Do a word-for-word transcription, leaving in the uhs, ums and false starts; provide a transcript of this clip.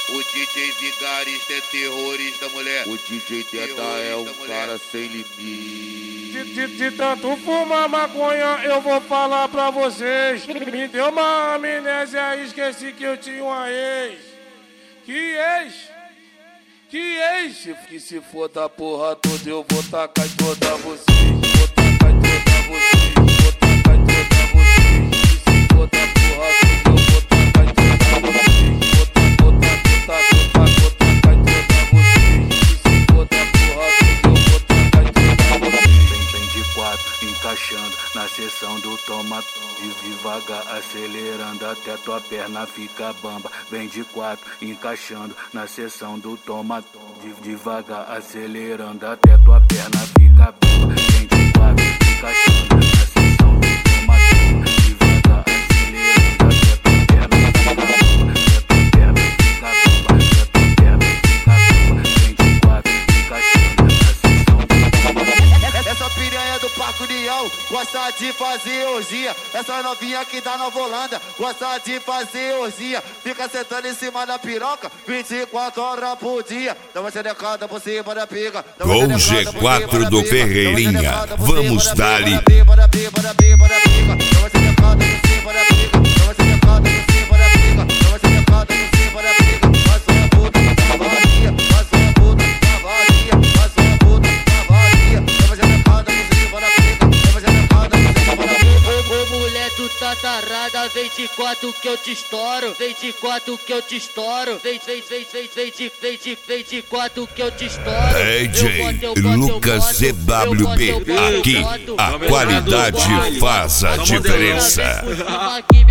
O D J vigarista é terrorista, mulher. O D J Teta é um cara sem limite. De, de, de tanto fumar maconha, eu vou falar pra vocês. Me deu uma amnésia, esqueci que eu tinha uma ex. Que ex? Que ex? Se, que se for da porra toda, eu vou tacar em toda vocês. Vou tacar em toda vocês. Vou tacar em toda vocês. Que se for da porra toda, eu vou tacar em toda vocês. Vou tacar, vou tacar, vou tacar, vou tacar em toda vocês. Que se for da porra toda, eu vou tacar em toda vocês. Vem de quatro, encaixando na seção do toma-tom. Devagar, acelerando até tua perna fica bamba. Vem de quatro, encaixando na seção do toma-tom. Devagar, acelerando até tua perna fica bamba. Vem de quatro, encaixando na seção do toma-tom. Devagar, acelerando até tua perna fica bamba. Até tua perna fica bamba. Até tua perna fica bamba. Vem de quatro, encaixando na seção do toma-tom. Essa piranha do Parque União gosta de fazer orgia. Essa novinha aqui da Nova Holanda gosta de fazer orgia. Fica sentando em cima da piroca vinte e quatro horas por dia. Dá uma xerecada por cima da pica. Com o G quatro do Ferreirinha, vamos dar-lhe. Tarada, vem de quatro que eu te estouro. Vem de quatro que eu te estouro. Vem, vem, vem, vem, vem de, vem de, vem de quatro que eu te estouro. D J Lucas C W B, aqui a qualidade faz a diferença.